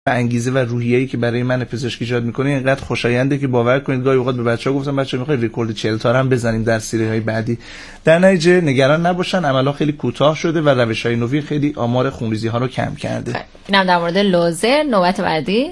انگیزه و روحیه‌ای که برای من پزشکی ایجاد میکنه اینقدر خوشاینده که باور کنید گاهی اوقات به بچه‌ها گفتم بچه‌ها می‌خواید رکورد 40 تا هم بزنیم در سری‌های بعدی. در نتیجه نگران نباشن، عملا خیلی کوتاه شده و روش‌های نوین خیلی آمار خونریزی‌ها رو کم کرده. اینم در مورد لوزر. نوبت بعدی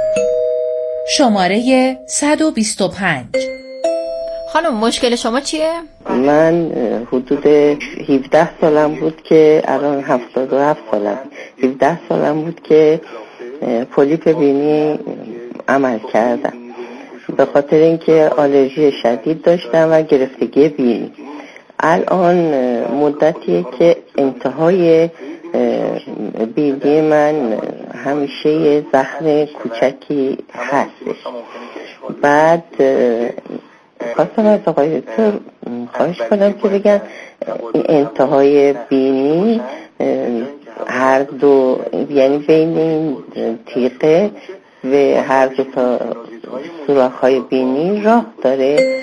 شماره 125. خانم مشکل شما چیه؟ من حدود 17 سالم بود که الان 77 سالم. 17 سالم بود که پولیپ بینی عمل کردم به خاطر اینکه آلرژی شدید داشتم و گرفتگی بینی. الان مدتیه که انتهای بینی من همیشه یه زخم کوچکی هستش. بعد خواستم از آقای دکتر خواهش کنم که بگن این انتهای بینی هر دو، یعنی بین این تیغه و هر دو تا سوراخ‌های بینی راه داره.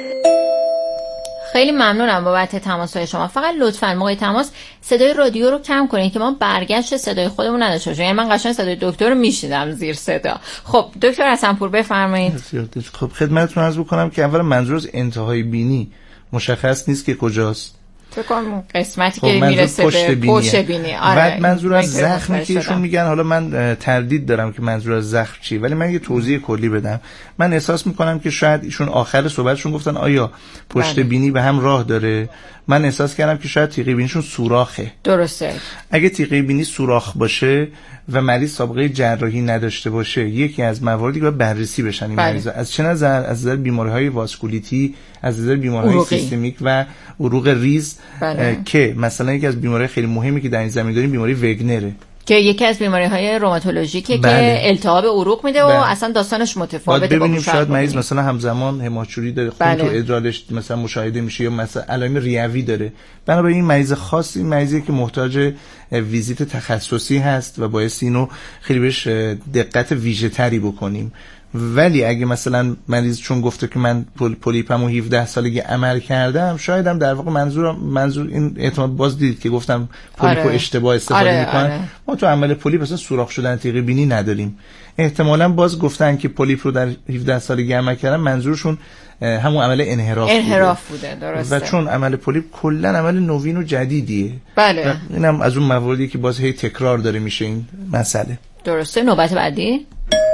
خیلی ممنونم بابت تماس‌های شما. فقط لطفاً موقع تماس صدای رادیو رو کم کنین که ما برگشت صدای خودمون نداشته باشیم. یعنی من قشنگ صدای دکتر رو میشنیدم زیر صدا. خب دکتر حسن‌پور بفرمایید. خب خدمتتون عرض بکنم که اولا منظور از انتهای بینی مشخص نیست که کجاست. فکر کنم قسمتی که میرسه به پشت بینی. آره. بعد منظور از زخمی که ایشون میگن، حالا من تردید دارم که منظور از زخم چی، ولی من یه توضیح کلی بدم. من احساس میکنم که شاید ایشون آخر صحبتشون گفتن آیا پشت بینی به هم راه داره. من احساس کردم که شاید تیغه بینیشون سوراخه. درسته. اگه تیغه بینی سوراخ باشه و مریض سابقه جراحی نداشته باشه، یکی از مواردی که بررسی بشن این مریضا از چه نظر؟ از نظر بیماری‌های واسکولیتی، از نظر بیماری‌های سیستمیک و عروق ریز. که مثلا یکی از بیماری‌های خیلی مهمی که در این زمینه داریم بیماری وگنره که یکی از بیماری‌های روماتولوژیکه که التهاب عروق میده و اصلا داستانش متفاوته. ببینیم شاید مریض مثلا همزمان هماچوری داره، خون تو ادرارش مثلا مشاهده میشه، یا مثلا علائم ریوی داره. بنابراین این مریض خاصی مریضی که محتاج ویزیت تخصصی هست و باید اینو خیلی بهش دقت ویژه‌تری بکنیم. ولی اگه مثلا مریض چون گفته که من پولیپمو 17 سالگی عمل کردم، شاید هم در واقع منظور این احتمال باز دیدید که گفتم پولیپو اشتباه استفاده میکنن. ما تو عمل پولیپ اصلا سوراخ شدن تیغه بینی نداریم. احتمالاً باز گفتن که پولیپ رو در 17 سالگی عمل کردن، منظورشون همون عمل انحراف بوده. درسته. و چون عمل پولیپ کلا عمل نوین و جدیدیه. بله. اینم از اون مواردی که باز هی تکرار داره میشه این مسئله. درسته. نوبت بعدی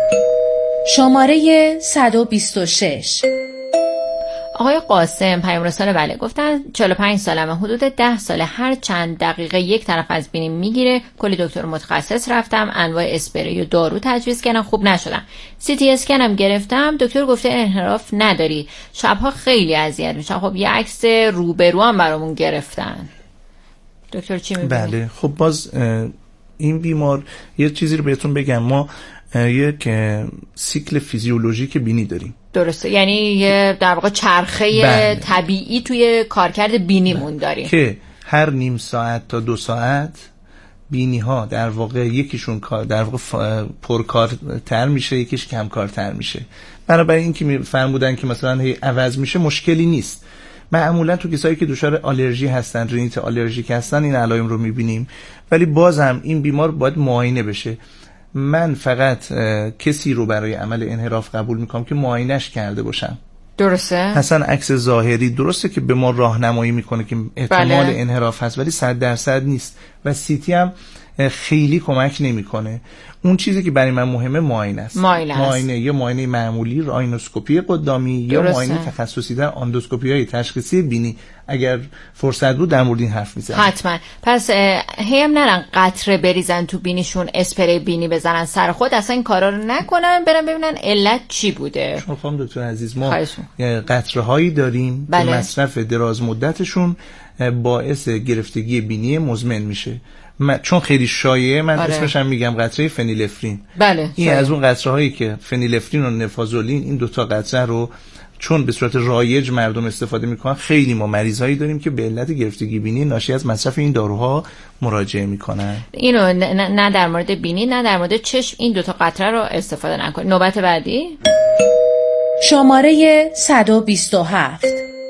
شماره 126. آقای قاسم پیام رسال بله گفتن 45 سالمه، حدود 10 ساله هر چند دقیقه یک طرف از بینی میگیره. کلی دکتر متخصص رفتم، انواع اسپری و دارو تجویز کردم، خوب نشدم. سی تی اسکن هم گرفتم، دکتر گفته انحراف نداری. شبها خیلی اذیت میشم. خب یه عکس روبرو هم برامون گرفتن. دکتر چی میبینی؟ بله خب باز این بیمار یه چیزی رو بهتون بگم، ما یک سیکل فیزیولوژیک بینی داریم. درسته، یعنی یه در واقع چرخه طبیعی توی کارکرد بینیمون داریم که هر نیم ساعت تا 2 ساعت بینی ها در واقع یکیشون در واقع پرکارتر میشه، یکیش کمکارتر میشه. بنابراین این که فرمودن که مثلا هی عوض میشه مشکلی نیست. معمولا تو کسایی که دچار آلرژی هستن، رینیت آلرژیک هستن، این علائم رو میبینیم. ولی بازم این بیمار باید معاینه بشه. من فقط کسی رو برای عمل انحراف قبول میکنم که معاینش کرده باشم. درسته. اصلا عکس ظاهری درسته که به ما راهنمایی میکنه که احتمال انحراف هست، ولی 100% نیست و سیتی هم خیلی کمک نمیکنه. اون چیزی که برای من مهمه معاینه است. معاینه یا معاینه معمولی راینوسکوپی قدامی یا معاینه تخصصی در اندوسکوپی های تشخیصی بینی. اگر فرصت بود در مورد این حرف میزنم. حتما. پس هم نرن قطره بریزن تو بینیشون، اسپری بینی بزنن سر خود، اصلا این کارا رو نکنن، برن ببینن علت چی بوده. چون خانم دکتر عزیز ما قطره هایی داریم که مصرف دراز مدتشون باعث گرفتگی بینی مزمن میشه. چون خیلی شایعه، من اسمش هم میگم قطره فنیلفرین. این از اون قطره هایی که فنیلفرین و نفازولین، این دوتا قطره رو چون به صورت رایج مردم استفاده میکنن، خیلی ما مریضایی داریم که به علت گرفتگی بینی ناشی از مصرف این داروها مراجعه میکنن. اینو نه در مورد بینی نه در مورد چشم این دوتا قطره رو استفاده نکنید. نوبت بعدی شماره 127.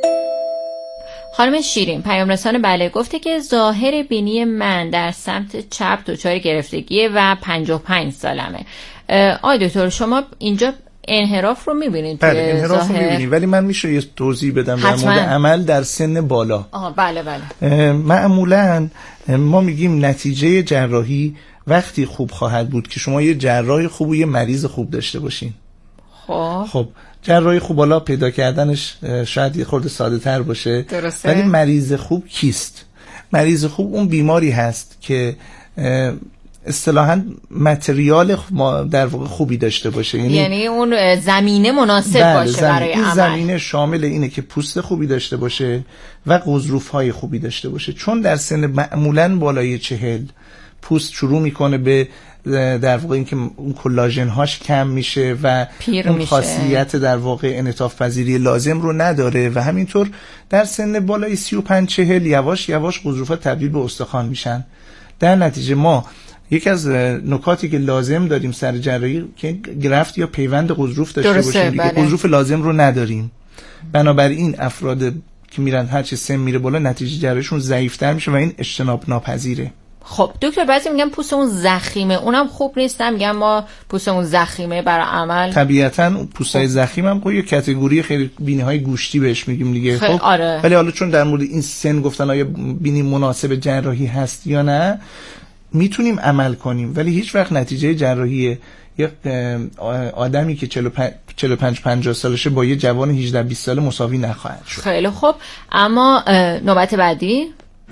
خانم شیرین پیام رسان بله گفته که ظاهر بینی من در سمت چپ دچار گرفتگیه و 55 سالمه. آقای دکتر شما اینجا انحراف رو می‌بینید؟ بله انحراف رو می‌بینید، ولی من میشه یه توضیح بدم در مورد عمل در سن بالا. بله بله. معمولاً ما میگیم نتیجه جراحی وقتی خوب خواهد بود که شما یه جراح خوب و یه مریض خوب داشته باشین. خب جراحی خوب بالا پیدا کردنش شاید یه خورده ساده تر باشه. درسته. ولی مریض خوب کیست؟ مریض خوب اون بیماری هست که اصطلاحاً متریال در واقع خوبی داشته باشه، یعنی اون زمینه مناسب باشه برای عمل. زمینه شامل اینه که پوست خوبی داشته باشه و غضروف‌های خوبی داشته باشه، چون در سن معمولاً بالای 40 پوست شروع میکنه به در واقع اینکه اون کلاژن هاش کم میشه و اون خاصیت در واقع انعطاف پذیری لازم رو نداره و همینطور در سن بالای 35-40 یواش یواش غضروف‌ها تبدیل به استخوان میشن. در نتیجه ما یکی از نکاتی که لازم داریم سر جراحی که گرفت یا پیوند غضروف داشته باشیم دیگه. بله. غضروف لازم رو نداریم، بنابراین افراد که میرن هرچی سن میره بالا نتیجه جراحیشون ضعیف‌تر میشه و این اجتناب ناپذیره. خب دکتر بعضی میگن پوستمون زخیمه، اونم خوب نیست، میگن ما پوستمون زخیمه برای عمل. طبیعتاً پوستای زخیم هم یه کاتگوری خیلی بینی‌های گوشتی بهش میگیم دیگه. خب آره. ولی حالا چون در مورد این سن گفتن آیا بینی مناسب جراحی هست یا نه، میتونیم عمل کنیم ولی هیچ وقت نتیجه جراحی یک آدمی که 45-50 سالشه با یه جوان 18-20 ساله مساوی نخواهد شد. خیلی خوب. اما نوبت بعدی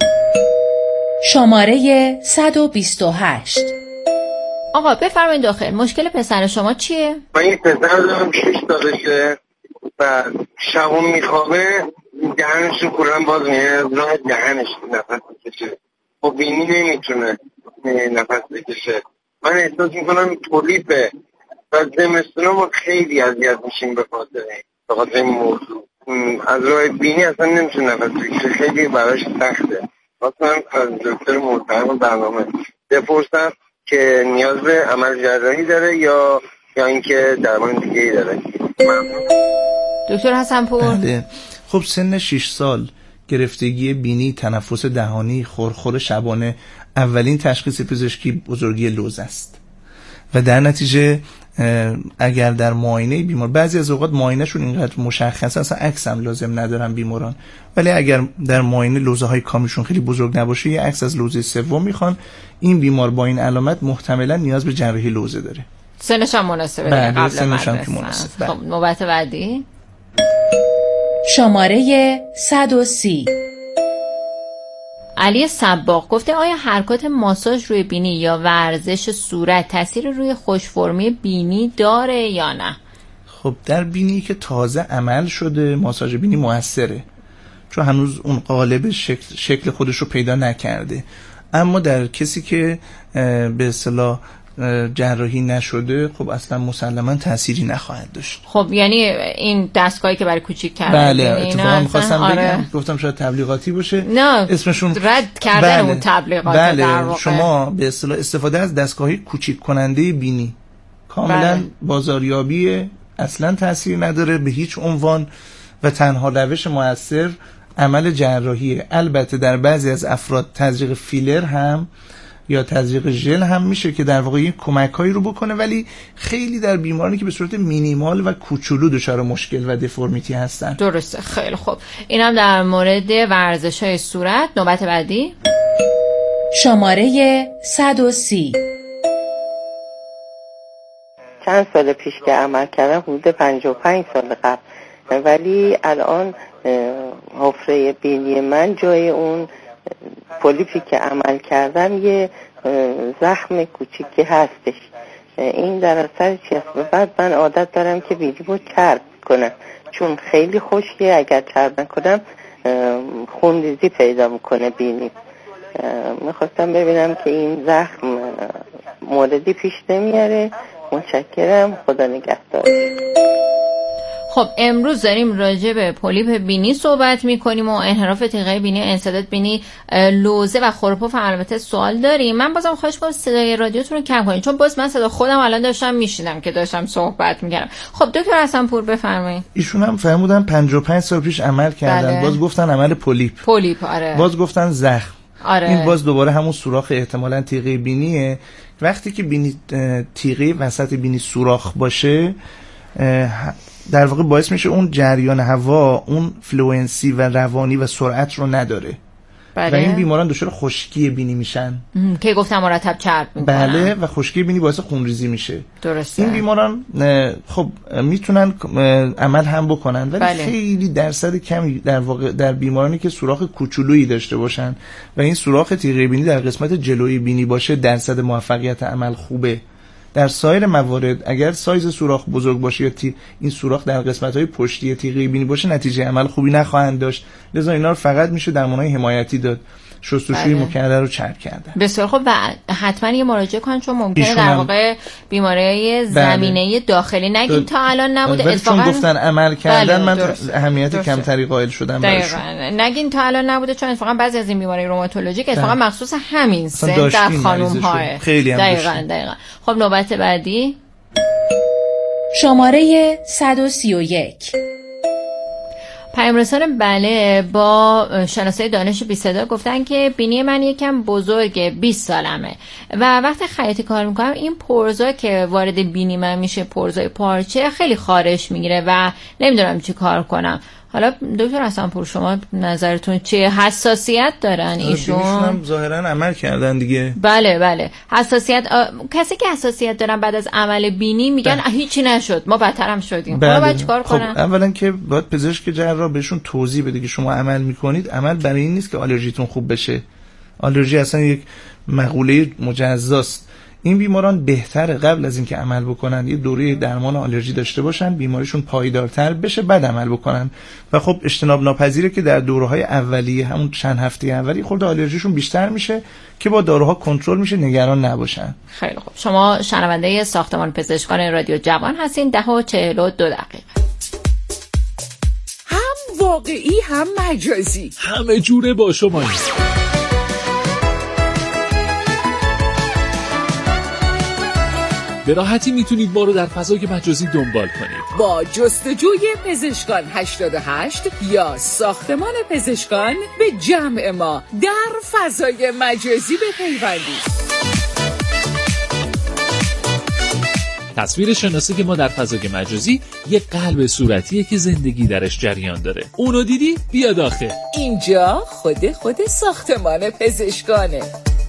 شماره 128. آقا بفرمایید داخل. مشکل پسر شما چیه؟ من یه پسر دارم 6 سالشه و شبا میخوابه دهنش رو کلن باز میره، راه دهنش نفس بکشه، خب بینی نمیتونه نفس بکشه. من احساس میکنم پولیپه و زمستونا ما خیلی اذیت میشیم به خاطر این موضوع. از راه بینی اصلا نمیتونه نفس بکشه، خیلی براش سخته. اصلا از دکتر محترم برنامه بپرسم که نیاز به عمل جراحی داره یا اینکه درمان دیگه ای داره. دکتر حسن‌پور. بله. خب سن 6 سال گرفتگی بینی، تنفس دهانی، خورخور شبانه اولین تشخیص پزشکی بزرگی لوز است و در نتیجه اگر در معاینه بیمار، بعضی از اوقات معاینهشون اینقدر مشخصه اصلا عکس هم لازم ندارن بیماران، ولی اگر در معاینه لوزه های کامشون خیلی بزرگ نباشه یه عکس از لوزه سوم میخوان، این بیمار با این علامت محتملا نیاز به جراحی لوزه داره. سنش هم مناسبه. بله سنش هم که مناسب. خب نوبت بعدی شماره 130. علی صباغ گفته آیا حرکات ماساژ روی بینی یا ورزش صورت تاثیر روی خوش‌فرمی بینی داره یا نه؟ خب در بینی که تازه عمل شده ماساژ بینی موثره، چون هنوز اون قالب شکل خودش رو پیدا نکرده. اما در کسی که به اصطلاح جراحی نشده خب اصلا مسلما تأثیری نخواهد داشت. خب یعنی این دستگاهی که برای کوچیک کردن بله اتفاقا می‌خواستم بگم، گفتم شاید تبلیغاتی باشه. نه اسمشون رد کردن اون تبلیغات. بله در واقع شما به اصطلاح استفاده از دستگاهی کوچیک کننده بینی کاملا بازاریابی، اصلا تأثیر نداره به هیچ عنوان و تنها روش مؤثر عمل جراحیه. البته در بعضی از افراد تزریق فیلر هم یا تزریق ژل هم میشه که در واقع یک کمکایی رو بکنه، ولی خیلی در بیمارانی که به صورت مینیمال و کوچولو دچار مشکل و دفرمیتی هستن. درسته. خیلی خوب. اینم در مورد ورزش‌های صورت. نوبت بعدی شماره 130. چند سال پیش که عمل کردم حدود 55 سال قبل، ولی الان حفره بینی من جای اون پولیپی که عمل کردم یه زخم کوچیکی هستش. این در اثر چی است؟ بعد من عادت دارم که بینیمو چرب کنم، چون خیلی خشکه، اگر چرب نکنم خونریزی پیدا میکنه بینی. میخواستم ببینم که این زخم موردی پیش نمیاره. متشکرم، خدا نگهدار. خب امروز داریم راجع به پولیپ بینی صحبت میکنیم و انحراف تیغه بینی، انسداد بینی، لوزه و خورپف. البته سوال داریم. من بازم خواهش کنم صدای رادیوتون رو کم کنید، چون باز من صدا خودم الان داشتم میشیدم که داشتم صحبت میکردم. خب دکتر حسن‌پور بفرمایید. ایشون هم فهمودن 55 سال پیش عمل کردن. بله. باز گفتن عمل پولیپ. آره. باز گفتن زخم. آره. این باز دوباره همون سوراخ احتمالاً تیغه بینیه. وقتی که بینی تیغه وسط بینی سوراخ باشه در واقع باعث میشه اون جریان هوا اون فلوئنسی و روانی و سرعت رو نداره. بله. و این بیماران دچار خشکی بینی میشن که گفتم مرتب چرب میکنن. بله، و خشکی بینی باعث خونریزی میشه. درسته. این بیماران خب میتونن عمل هم بکنن ولی بله. خیلی درصد کمی در واقع در بیمارانی که سوراخ کوچولویی داشته باشن و این سوراخ تیغه بینی در قسمت جلویی بینی باشه درصد موفقیت عمل خوبه. در سایر موارد اگر سایز سوراخ بزرگ باشه یا این سوراخ در قسمت‌های پشتی تیغه بینی باشه نتیجه عمل خوبی نخواهند داشت. لذا اینا رو فقط میشه درمان‌های حمایتی داد، شستشوی مکرر رو چرب کردن. بسیار خوب. و حتما یه مراجعه کن چون ممکنه در واقع بیماری‌های زمینه داخلی نگین تا الان نبوده اتفاقا چون گفتن عمل کردن من اهمیت کمتری قائل شدم براشون. نگین تا الان نبوده چون اتفاقا بعضی از این بیماری روماتولوژیک اتفاقا مخصوص همین سن در خانم‌ها خیلی هم دقیقاً. خب نوبت بعدی شماره 131. پیامرسان بله با شناسای دانش بی صدا گفتن که بینی من یکم بزرگه، 20 سالمه و وقتی خیاطی کار میکنم این پرزا که وارد بینی من میشه، پرزای پارچه، خیلی خارش میگیره و نمیدونم چی کار کنم. حالا دکتر حسن‌پور شما نظرتون چیه؟ حساسیت دارن ایشون هم ظاهرا عمل کردن دیگه. بله حساسیت کسی که حساسیت دارن بعد از عمل بینی میگن هیچی نشد، ما بدترم شدیم. حالا باید چیکار کنن؟ اولا که باید پزشک جراح بهشون توضیح بده که شما عمل میکنید، عمل برای این نیست که آلرژیتون خوب بشه. آلرژی اصلا یک مقوله مجزاست. این بیماران بهتره قبل از اینکه عمل بکنن یه دوره درمان آلرژی داشته باشن، بیماریشون پایدارتر بشه، بعد عمل بکنن. و خب اجتناب ناپذیره که در دوره‌های اولیه همون چند هفته اولی خورده آلرژیشون بیشتر میشه که با داروها کنترل میشه، نگران نباشن. خیلی خوب. شما شنونده ساختمان پزشکان رادیو جوان هستین. 10:42. هم واقعی هم مجازی، همه جوره با شما. به راحتی میتونید ما رو در فضای مجازی دنبال کنید با جستجوی پزشکان 88 یا ساختمان پزشکان به جمع ما در فضای مجازی بپیوندید. تصویر شناسی ما در فضای مجازی یک قلب صورتیه که زندگی درش جریان داره. اونو دیدی؟ بیا داخل. اینجا خود ساختمان پزشکانه.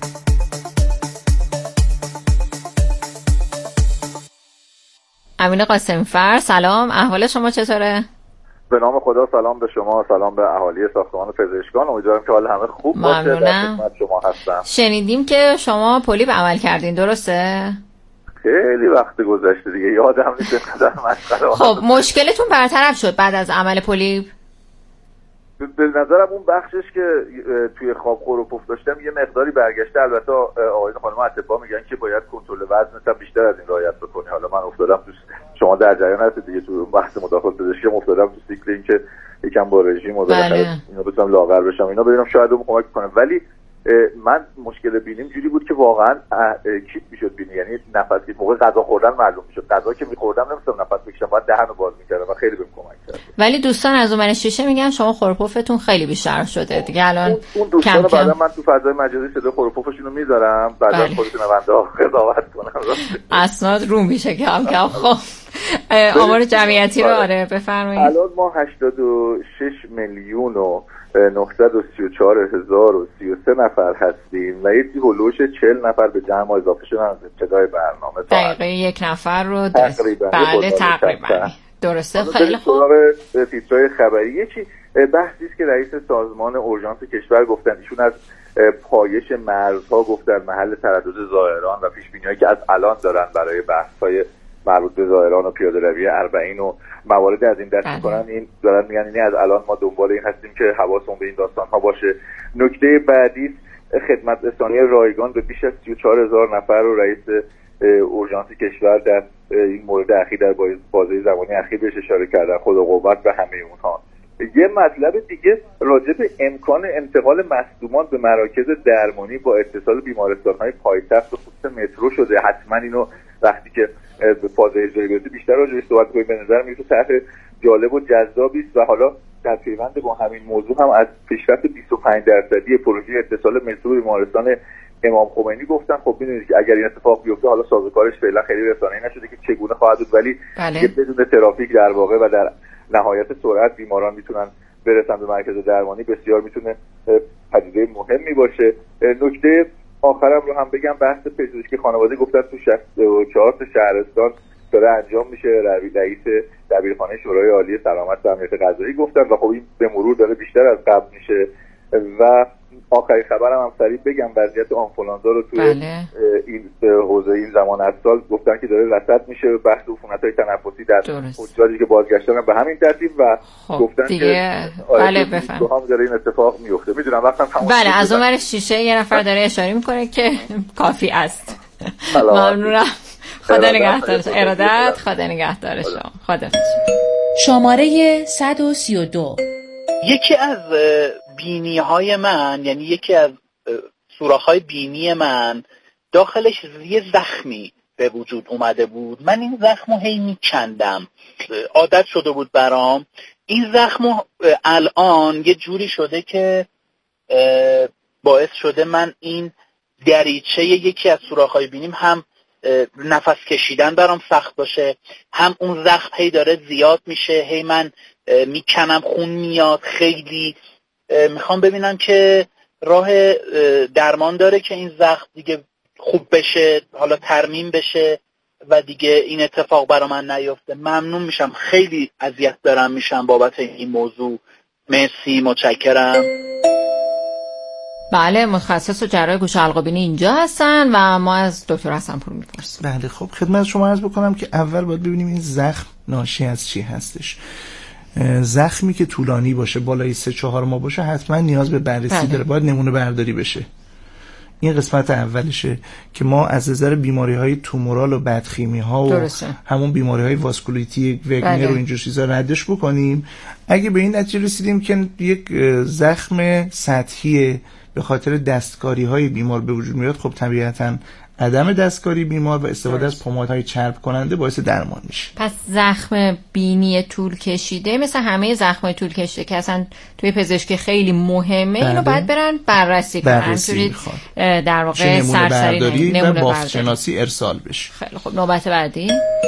امین قاسمی‌فر سلام، احوال شما چطوره؟ به نام خدا سلام به شما، سلام به اهالی ساختمان پزشکان. امیدوارم که حال همه خوب باشه. در خدمت شما هستم. شنیدیم که شما پولیپ عمل کردین، درسته؟ خیلی وقت گذشته دیگه، یادم نیست اینقدر مسخره. خب مشکلتون برطرف شد بعد از عمل پولیپ؟ به نظرم اون بخشش که توی خواب خور و پف داشتم یه مقداری برگشته. البته آقایون خانم اطباء میگن که باید کنترل وزنت هم بیشتر از این رعایت بکنی. حالا من افتادم تو، شما در جریان هستید دیگه، تو بحث مداخله پزشکی افتادم تو سیکل این که یکم با رژیم و اینا بتونم لاغر بشم، اینا ببینم شاید اون کمک کنه. ولی من مشکل بینیم جوری بود که واقعا کیت میشد بینی، یعنی نفس که موقع غذا خوردن معلوم میشد. غذا که میخوردم نمی‌تونستم نفس بکشم، باید دهنو باز می‌کردم و خیلی بهم کمک کرد. ولی دوستان از اون شیشه میگن شما خورپفتون خیلی بیشتر شده دیگه الان. اون دوستان بعدا من تو فضای مجازی صدا خورپفشون رو میذارم، بعدا خودتون بنده قضاوت کنم. اسناد رو میشه کم کم. خب آمار جمعیتی رو آره بفرمایید. الان ما 86 میلیون و 934,033 نفر هستیم و یه هولوش 40 نفر به جمع اضافه شدن از ابتدای برنامه. دقیقه یک نفر رو بله تقریبا درسته. خیلی خوب. تیترهای خبری یکی بحثی است که رئیس سازمان اورژانس کشور گفتن. ایشون از پایش مرزها گفتن، محل تردد زائران و پیش‌بینی‌هایی که از الان دارن برای بحث‌های مربوط به زائران و پیاده روی اربعین و موارد از این دست میکنن. این دارن میگن یعنی از الان ما دنبال این هستیم که حواسمون به این داستان ها باشه. نکته بعدی خدمت رسانی رایگان به بیش از 34,000 نفر رو رئیس اورژانس کشور در این مورد اخیر در بازه زمانی اخیر بهش اشاره کردن. خدا قوت به همه اونها. یه مطلب دیگه راجع به امکان انتقال مصدومان به مراکز درمانی با اتصال بیمارستان‌های پایتخت و خصوص مترو شده. حتما اینو وقتی که به فاز اجرایی برسه بیشتر راجع بهش صحبت کنیم. به نظر میاد طرح جالب و جذابی است و حالا در پیوند با همین موضوع هم از پیشرفت 25% پروژه اتصال مترو بیمارستان امام خمینی گفتن. خب می‌دونید که اگر این اتفاق بیفته، حالا سازوکارش فعلا خیلی رسانه‌ای نشده که چگونه خواهد بود، ولی بدون ترافیک در واقع و در نهایت سرعت بیماران میتونن برسن به مرکز درمانی، بسیار میتونه پدیده مهمی باشه. نکته آخرم رو هم بگم، بحث پزشکی خانواده گفتن تو 64 تا شهرستان داره انجام میشه. رئیس دبیرخانه شورای عالی سلامت و امنیت غذایی گفتن و خب این به مرور داره بیشتر از قبل میشه. و آخرین خبرم هم سریع بگم، وضعیت آنفولانزا رو توی این حوزه این زمان از سال گفتن که داره رصد میشه. بحث عفونت‌های تنفسی در حجاجی که بازگشتن به همین ترتیب و گفتن که بله بفهم داره این اتفاق میفته. میدونم وقتم تمام. بله از اون ور شیشه یه نفر داره اشاره میکنه که کافی است. ممنونم. خدا نگهدارش. ارادت. خدا نگهدار شما. خدا. شماره 132. یکی از بینی‌های من، یعنی یکی از سوراخ‌های بینی من داخلش یه زخمی به وجود اومده بود. من این زخمو هی میکندم، عادت شده بود برام. این زخمو الان یه جوری شده که باعث شده من این دریچه یکی از سوراخ‌های بینیم هم نفس کشیدن برام سخت باشه، هم اون زخم هی داره زیاد میشه، هی من میکنم خون میاد. خیلی میخوام ببینم که راه درمان داره که این زخم دیگه خوب بشه، حالا ترمیم بشه و دیگه این اتفاق برا من نیفته. ممنون میشم، خیلی اذیت دارم میشم بابت این موضوع. مرسی، متشکرم. بله، متخصص و جراح گوش و حلق و بینی اینجا هستن و ما از دکتر حسن‌پور میپرسیم. بله خب خدمت شما عرض بکنم که اول باید ببینیم این زخم ناشی از چی هستش. زخمی که طولانی باشه، بالای 3-4 ماه باشه، حتما نیاز به بررسی داره، باید نمونه برداری بشه. این قسمت اولشه که ما از نظر بیماری‌های تومورال و بدخیمی‌ها و همون بیماری‌های واسکولیتی وگنر و اینجور چیزا ردش بکنیم. اگه به این نتیجه رسیدیم که یک زخم سطحی به خاطر دستکاری‌های بیمار به وجود میاد، خب طبیعتاً عدم دستکاری بیمار و استفاده از پمادهای چرب کننده باعث درمان میشه. پس زخم بینی طول کشیده مثل همه زخم‌های طول کشیده که اصلا توی پزشکی خیلی مهمه، اینو باید برن بررسی کنن. همینجوری در واقع سرسری نمونه بافت‌شناسی ارسال بشه. خیلی خب، نوبت بعدی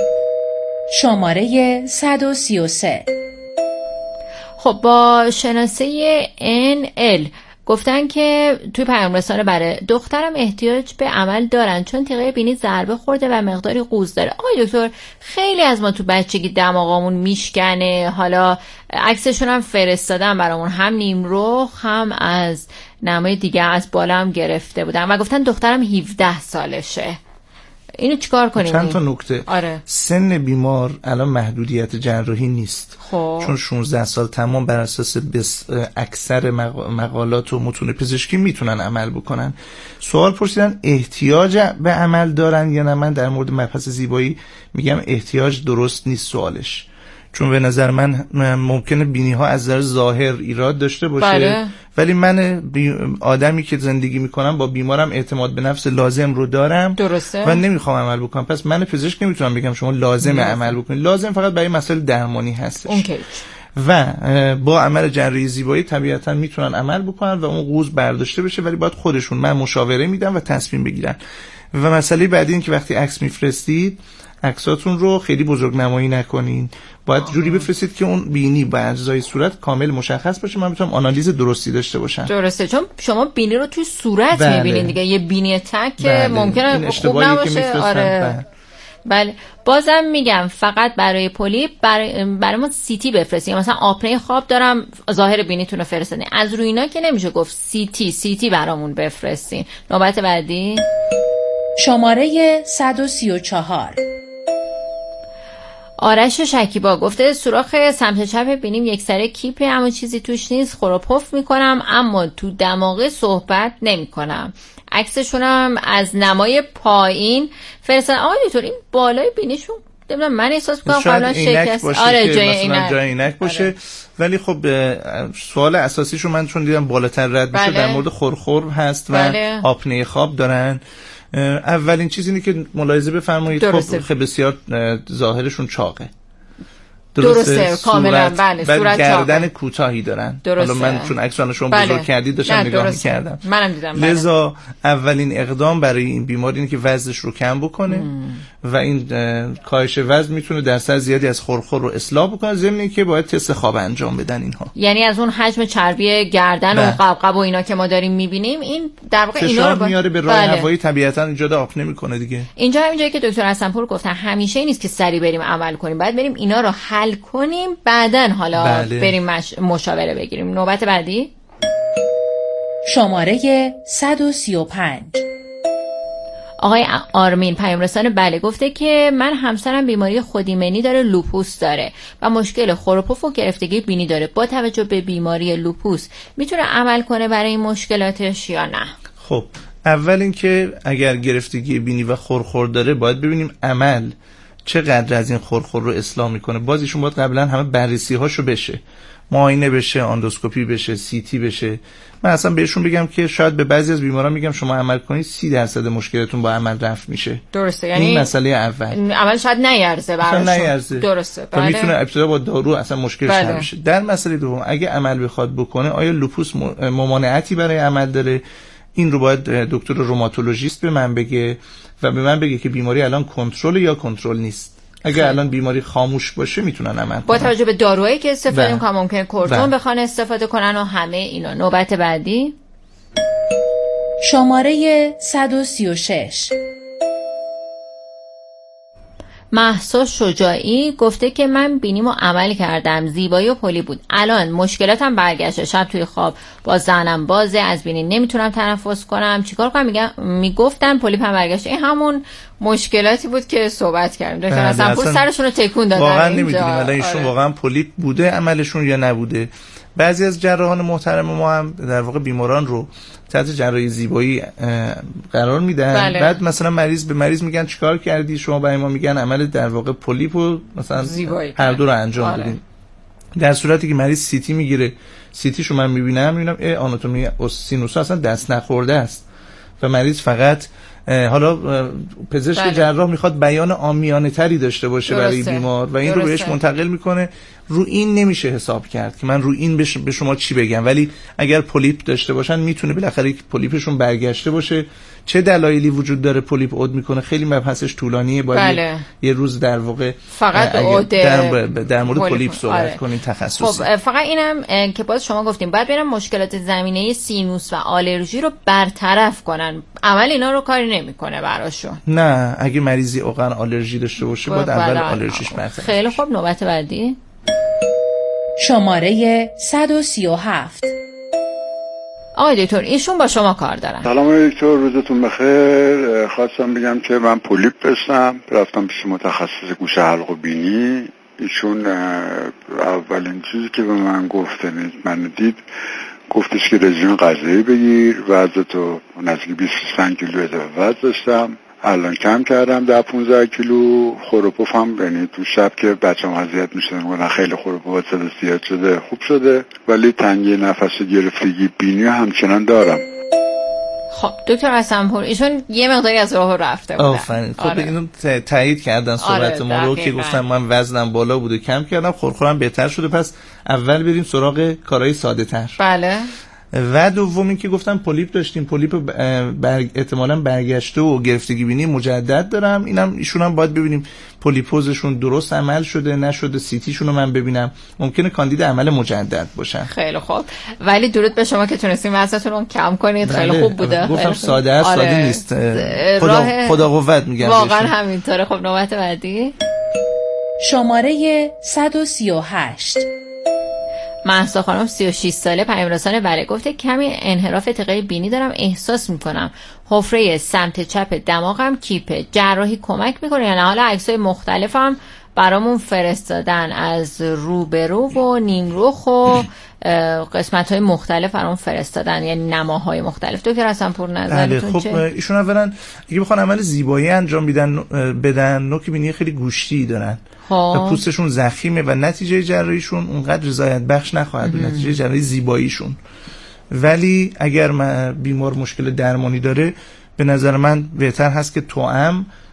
شماره 133. خب با شناسه NL گفتن که توی پیام رسانه برای دخترم احتیاج به عمل دارن چون تیغه بینی ضربه خورده و مقداری قوز داره. آقای دکتر، خیلی از ما تو بچگی دماغمون میشکنه، حالا عکسشون هم فرستادن برامون، هم نیمرخ هم از نمای دیگه از بالا هم گرفته بودن و گفتن دخترم 17 سالشه. اینو چیکار کنیم؟ چند تا نکته. سن بیمار الان محدودیت جراحی نیست. چون 16 سال تمام بر اساس اکثر مقالات و متون پزشکی میتونن عمل بکنن. سوال پرسیدن احتیاج به عمل دارن یا نه. من در مورد مبحث زیبایی میگم احتیاج درست نیست سوالش، چون به نظر من ممکنه بینی ها از نظر ظاهر ایراد داشته باشه، ولی من آدمی که زندگی میکنم با بیمارم اعتماد به نفس لازم رو دارم. درسته. و نمیخوام عمل بکنم. پس من پزشک نمیتونم بگم شما لازم عمل بکنید. لازم فقط برای مسائل درمانی هستش. و با عمل جراحی زیبایی طبیعتا میتونن عمل بکنن و اون قوز برداشته بشه، ولی باید خودشون، من مشاوره میدم و تصمیم بگیرن. و مسئله بعدی این که وقتی عکس میفرستید عکساتون رو خیلی بزرگ نمایی نکنین. باید جوری بفرستید که اون بینی با اجزای صورت کامل مشخص باشه، من بتونم آنالیز درستی داشته باشم. درسته، چون شما بینی رو توی صورت میبینین دیگه. یه بینی تک ممکنه خوب نباشه. بله. بازم میگم فقط برای پولیپ برای ما سیتی بفرستین. مثلا آپنه خواب دارم، ظاهر بینیتون رو فرستین. از روی اینا که نمیشه گفت. سیتی برامون بفرستین. نوبت بعدی شماره 134. آرش شکیبا گفته سوراخ سمت چپ بینیم یک سره کیپه، اما چیزی توش نیست، خروپف میکنم اما تو دماغه صحبت نمیکنم. عکسشونم از نمای پایین فرستادن. آقای دکتر، این بالای بینیشون نمیدونم، من احساس میکنم قبلا شکست. جای عینک باشه. ولی خب سوال اساسیشو من چون دیدم بالاتر رد میشه، در مورد خورخور هست و آپنه خواب دارن. اولین چیز اینه که ملاحظه بفرمایید خب بسیار ظاهرشون چاقه. درسته کاملا. بله صورت گردن کوتاهی دارن. درسته. حالا من چون عکسانو شما بزرگ کردید داشتم نگاه می‌کردم، منم دیدم. لذا اولین اقدام برای این بیمار اینه که وزنش رو کم بکنه و این کاهش وزن میتونه درصد زیادی از خورخور رو اصلاح بکنه، ضمن اینکه باید تست خواب انجام بدن اینها. یعنی از اون حجم چربی گردن و قبقب و اینا که ما داریم می‌بینیم، این در واقع اینا رو میاره به راه هوایی، طبیعتاً ایجاد آپنه میکنه دیگه. اینجا همینجایی که دکتر حسن‌پور گفتن همیشه این نیست که سریع بریم عمل کنیم، باید بریم اینا رو حل کنیم بعدن حالا بریم مشاوره بگیریم. نوبت بعدی شماره 135. آقای آرمین پیام رسان بله گفته که من همسرم بیماری خودایمنی داره، لوپوس داره و مشکل خروپف و گرفتگی بینی داره. با توجه به بیماری لوپوس میتونه عمل کنه برای این مشکلاتش یا نه؟ خب اول اینکه اگر گرفتگی بینی و خورخور داره باید ببینیم عمل چقدر از این خورخور رو اصلاح میکنه. باز ایشون باید قبلا همه بررسی هاشو بشه، معاینه بشه، اندوسکوپی بشه، CT بشه. من اصلا بهشون بگم که شاید به بعضی از بیماران میگم شما عمل کنید 30% مشکلتون با عمل رفع میشه. درسته، یعنی این مسئله اول. عمل شاید نیارزه براشون. درسته. بله. میتونه ابتدا با دارو اصلا مشکلش حل بشه. در مسئله دوم اگه عمل بخواد بکنه آیا لوپوس ممانعتی برای عمل داره؟ این رو باید دکتر روماتولوژیست به من بگه و به من بگه که بیماری الان کنترل یا کنترل نیست. اگر الان بیماری خاموش باشه میتونن عمل کنن. با توجه به داروهایی که استفاده میکنن ممکنه کورتون بخوان استفاده کنن و همه اینا. نوبت بعدی شماره 136. مهسا شجاعی گفته که من بینیمو عمل کردم، زیبایی و پلی بود، الان مشکلاتم برگشته، شب توی خواب با زنم بازه، از بینی نمیتونم تنفس کنم، چیکار کنم؟ میگفتن پلیپم برگشته. این همون مشکلاتی بود که صحبت کردیم. دکتر حسن‌پور سرشون رو تکون دادن. واقعا نمیدونیم الان ایشون واقعا پلیپ بوده عملشون یا نبوده. بعضی از جراحان محترم ما هم در واقع بیماران رو تحت جراحی زیبایی قرار میدن. بعد مثلا مریض به مریض میگن چیکار کردی شما؟ برای ما میگن عمل در واقع پولیپو مثلا هر دو رو انجام بدیم. در صورتی که مریض سیتی میگیره، سیتیشو من میبینم آناتومی سینوس اصلا دست نخورده است و مریض فقط حالا پزشک جراح میخواد بیان عامیانه تری داشته باشه برای بیمار و این رو بهش منتقل میکنه. رو این نمیشه حساب کرد که من رو این به شما چی بگم، ولی اگر پولیپ داشته باشن میتونه بالاخره پولیپشون برگشته باشه. چه دلایلی وجود داره پولیپ عود میکنه؟ خیلی مبحثش طولانیه، باید یه روز در واقع فقط در مورد پولیپ صحبت کنیم تخصصی. خب فقط اینم که باز شما گفتیم باید برن مشکلات زمینه سینوس و آلرژی رو برطرف کنن، عمل اینا رو کاری نمیکنه براشون. نه اگه مریضی واقعا آلرژی داشته باشه باید اول آلرژیش برطرف. خیلی خوب. نوبت بعدی شماره 137. آقای دکتر ایشون با شما کار دارن. سلام دکتر، روزتون بخیر. خواستم بگم که من پولیپ داشتم، رفتم پیش متخصص گوشه حلق و بینی. ایشون اولین چیزی که به من گفت من دید گفتش که رژیم غذایی بگیر، وزنتو نزدیک 25 کیلو اضافه وزن داشتم، الان کم کردم 10-15 کیلو. خروپوفم یعنی تو شب که بچه‌م اذیت میشدن میگن خیلی خروپوفت زیاد شده، خوب شده، ولی تنگی نفس و گرفتگی بینی همچنان دارم. خب دکتر حسن‌پور ایشون یه مقداری از راه رفته بودن. آفرین. خب اینو تایید کردن صحبت ما رو که گفتم من وزنم بالا بوده کم کردم، خورخورم بهتر شده، پس اول بریم سراغ کارهای ساده تر. بله. و دوم این که گفتم پولیپ داشتیم، پولیپ احتمالاً برگشته و گرفتگی بینی مجدد دارم. اینم ایشون هم باید ببینیم پولیپوزشون درست عمل شده نشده، سیتیشون رو من ببینم، ممکنه کاندید عمل مجدد باشن. خیلی خوب، ولی درود به شما که تونستین وزنتون رو کم کنید. خیلی خوب بوده. گفتم ساده است، ساده نیست. خدا قوت میگم واقعا همینطوره. خب نوبت بعدی شماره 138. مهسا خانم 36 ساله پیام رسانه بله گفته کمی انحراف ارتقای بینی دارم، احساس میکنم حفره سمت چپ دماغم کیپه، جراحی کمک میکنه یا نه؟ حالا عکسای مختلفم برامون فرستادن از روبرو و نیمروخ و قسمت‌های مختلف برامون فرستادن، یعنی نماهای مختلف. دکتر حسن‌پور نظرتون چه؟ خب ایشون اولا اگه بخوان عمل زیبایی انجام بدن نوک بینی خیلی گوشتی دارن و پوستشون ضخیمه و نتیجه جراحیشون اونقدر رضایت بخش نخواهد بود، نتیجه جراحی زیباییشون. ولی اگر بیمار مشکل درمانی داره به نظر من بهتر هست که توأم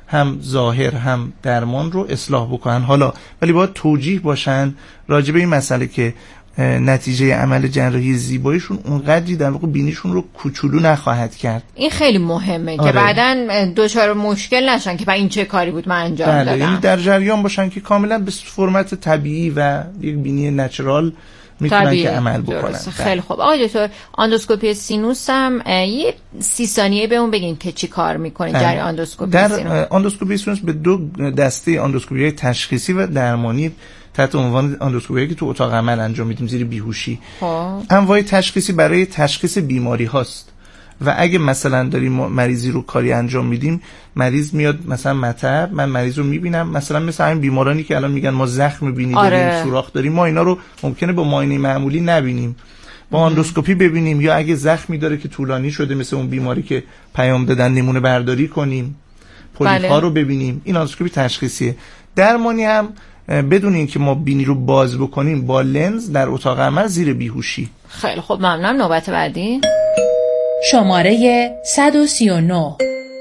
هم ظاهر هم درمان رو اصلاح بکنن. حالا ولی باید توجیه باشن راجع به این مسئله که نتیجه عمل جراحی زیباییشون اونقدری در واقع بینیشون رو کوچولو نخواهد کرد. این خیلی مهمه که بعداً دچار مشکل نشن که این چه کاری بود من انجام دادم. یعنی در جریان باشن که کاملا به فرمت طبیعی و یک بینی نچرال میتونن که عمل بکنن. خیلی خوب. آقای دکتر، اندوسکوپی سینوس هم یه 30 ثانیه بهمون بگین که چی کار میکنه جری اندوسکوپی سینوس؟ در اندوسکوپی سینوس به دو دسته اندوسکوپی تشخیصی و درمانی تحت عنوان اندوسکوپی که تو اتاق عمل انجام میدیم زیر بیهوشی. انواع تشخیصی برای تشخیص بیماری هاست و اگه مثلا داریم مریضی رو کاری انجام میدیم، مریض میاد مثلا مطب، من مریض رو میبینم، مثلا این بیمارانی که الان میگن ما زخم بینی داریم، سوراخ داریم، ما اینا رو ممکنه با معاینه معمولی نبینیم، با اندوسکوپی ببینیم، یا اگه زخمی داره که طولانی شده مثل اون بیماری که پیام دادن نمونه برداری کنیم، پولیپ ها رو ببینیم. این اندوسکوپی تشخیصیه. درمانی هم بدون اینکه ما بینی رو باز بکنیم با لنز در اتاق عمل زیر بیهوشی. خیلی خوب، ممنونم. نوبت بعدی شماره 139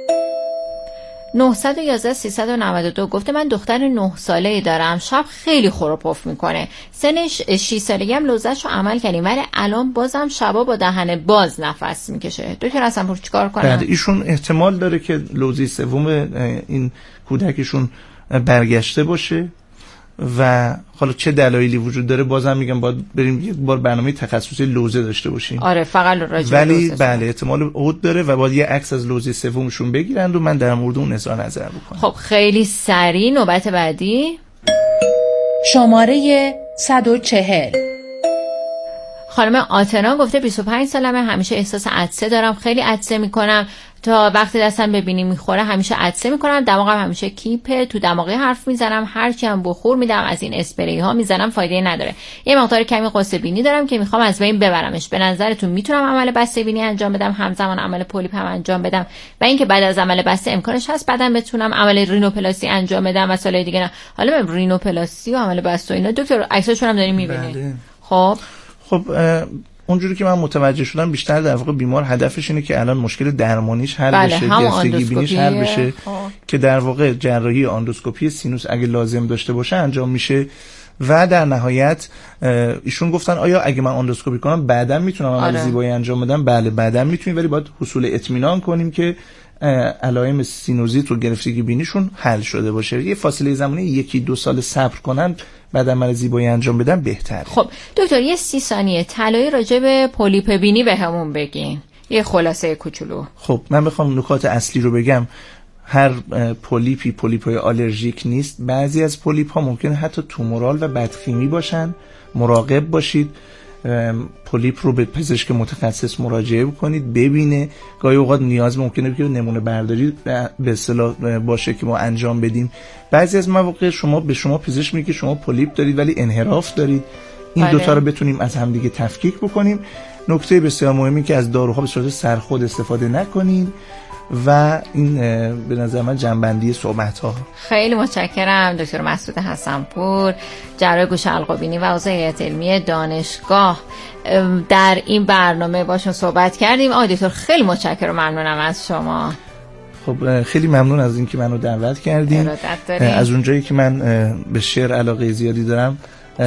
911 392 گفته من دختر 9 ساله‌ای دارم، شب خیلی خور و پف میکنه، سنش 6 سالگی هم لوزش رو عمل کردیم ولی الان بازم شبا با دهن باز نفس میکشه. دکتر اصلا پور چیکار کنم؟ بعد ایشون احتمال داره که لوزی سوم این کودکشون برگشته باشه و حالا چه دلایلی وجود داره بازم میگم باید بریم یک بار برنامه تخصصی لوزه داشته باشیم. آره فقط راجع به ولی بله احتمال عود داره و باید یه عکس از لوزه سومشون بگیرند و من در مورد اون اظهار نظر بکنم. خب خیلی سریع نوبت بعدی شماره 140 خانم آتنا گفته 25 سالمه، همیشه احساس عطسه دارم، خیلی عطسه میکنم، تا وقتی دستم ببینی میخوره همیشه عطسه میکنم، دماغم همیشه کیپه، تو دماغی حرف میزنم، هرچی هم بخور میدم از این اسپری ها میزنم فایده نداره، یه مقدار کمی قصه بینی دارم که میخوام از بین ببرمش. به نظرتون میتونم عمل بسته بینی انجام بدم همزمان عمل پولیپ هم انجام بدم و اینکه بعد از عمل بسته امکانش هست بعدم بتونم عمل رینوپلاستی انجام بدم و سالهای دیگه نه؟ حالا من رینوپلاستی و عمل بسته اینا دکتر عکساشون هم داریم میبینید. خب اونجوری که من متوجه شدم بیشتر در واقع بیمار هدفش اینه که الان مشکل درمانیش حل بشه، گرفتگی بینیش حل بشه که در واقع جراحی اندوسکوپی سینوس اگه لازم داشته باشه انجام میشه و در نهایت ایشون گفتن آیا اگه من اندوسکوپی کنم بعداً میتونم عمل زیبایی انجام بدم؟ بله بعداً میتونیم، ولی باید حصول اطمینان کنیم که علائم سینوزیت و گرفتگی بینیشون حل شده باشه. یه فاصله زمانی 1-2 سال صبر کنن بعد عمل زیبایی انجام بدن بهتره. خب دکتر یه 30 ثانیه طلایی راجع به پولیپ بینی بهمون بگین، یه خلاصه کوچولو. خب من بخوام نکات اصلی رو بگم، هر پولیپ‌های آلرژیک نیست. بعضی از پولیپ ها ممکنه حتی تومورال و بدخیمی باشن، مراقب باشید. پولیپ رو به پزشک متخصص مراجعه بکنید ببینه، گاهی اوقات نیاز ممکنه که نمونه برداری به اصطلاح باشه که ما انجام بدیم. بعضی از مواقع به شما پزشک میگه که شما پولیپ دارید ولی انحراف دارید، این دوتا رو بتونیم از همدیگه تفکیک بکنیم. نکته بسیار مهمی که از داروها به صورت سرخود استفاده نکنین و این به نظر من جنبندی صحبت ها. خیلی متشکرم دکتر مسعود حسن‌پور، جراح گوش حلق و بینی و عضو علمی دانشگاه. در این برنامه باشون صحبت کردیم. آقای دکتر خیلی متشکرم و ممنونم از شما. خب خیلی ممنون از اینکه منو دعوت کردین. از اونجایی که من به شعر علاقه زیادی دارم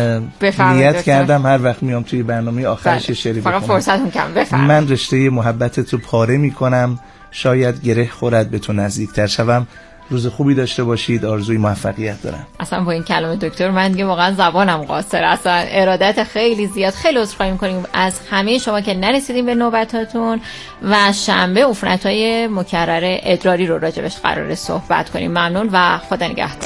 نیت کردم هر وقت میام توی برنامه آخرش شعری بخونم. فقط فرصتون کم. بفرمایید. من رشته محبتت رو پاره میکنم، شاید گره خورد به تو نزدیکتر شوم. روز خوبی داشته باشید، آرزوی موفقیت دارم. اصلا با این کلمه دکتر من دیگه واقعا زبانم قاصر، اصلا ارادت خیلی زیاد. خیلی عذرخواهی می‌کنیم از همه شما که نرسیدیم به نوبتاتون و شنبه عفونت‌های مکرر ادراری رو راجبش قراره صحبت کنیم. ممنون و خدا نگهدار.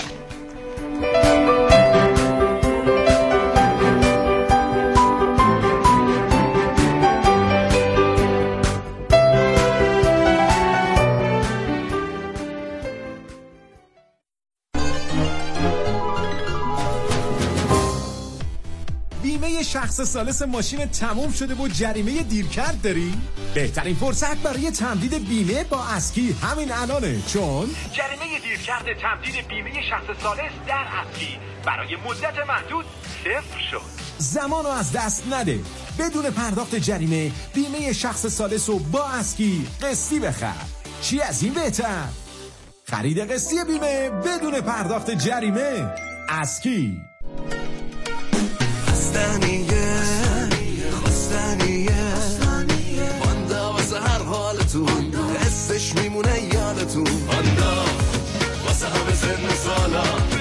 شخص ثالث ماشین تموم شده و جریمه دیرکرد داری؟ بهترین فرصت برای تمدید بیمه با اسکی همین الانه، چون جریمه دیرکرد تمدید بیمه شخص ثالث در اسکی برای مدت محدود صفر شد. زمانو از دست نده، بدون پرداخت جریمه بیمه شخص ثالث رو با اسکی قسطی بخر. چی از این بهتر؟ خرید قسطی بیمه بدون پرداخت جریمه. اسکی. خستنیه پاندا واسه هر حالتون حسش میمونه یادتون. پاندا واسه همه سن سالا